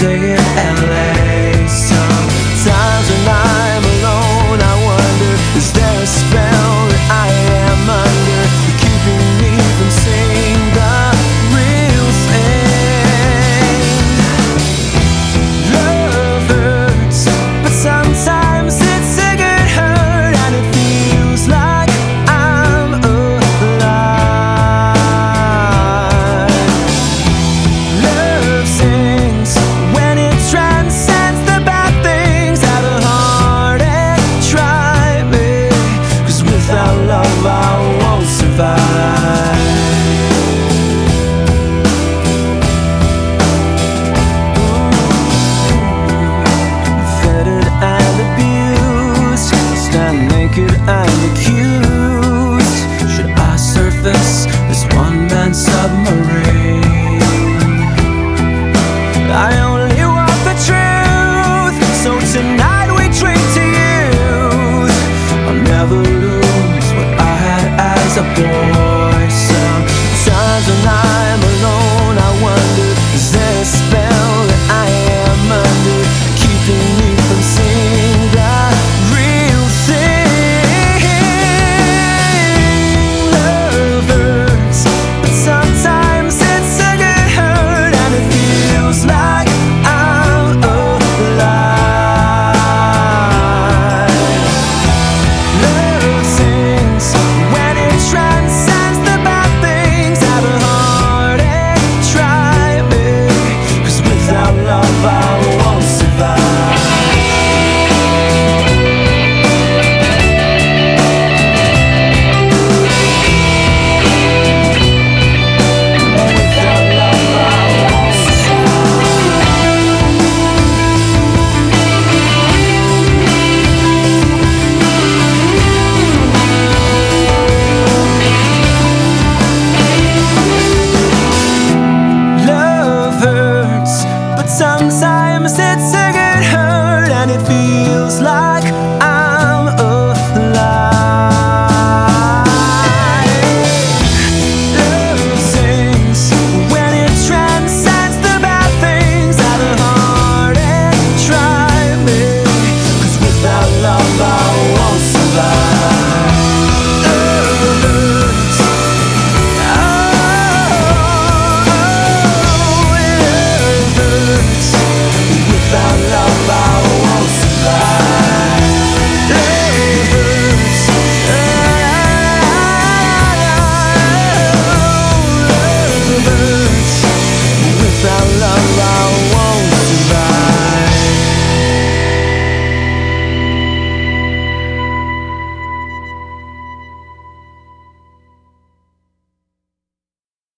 stay in LA. Sometimes when I'm alone, I wonder, is there a spell that I am under, keeping me from seeing the real thing? Love hurts, but sometimes it's a good hurt, and it feels like I'm alive. Love sings when it transcends the bad things. Have a heart and try me, 'cause without love I won't survive. Fettered and abused, stand naked and accused. Should I surface this one-man submarine? I only want the truth, so tonight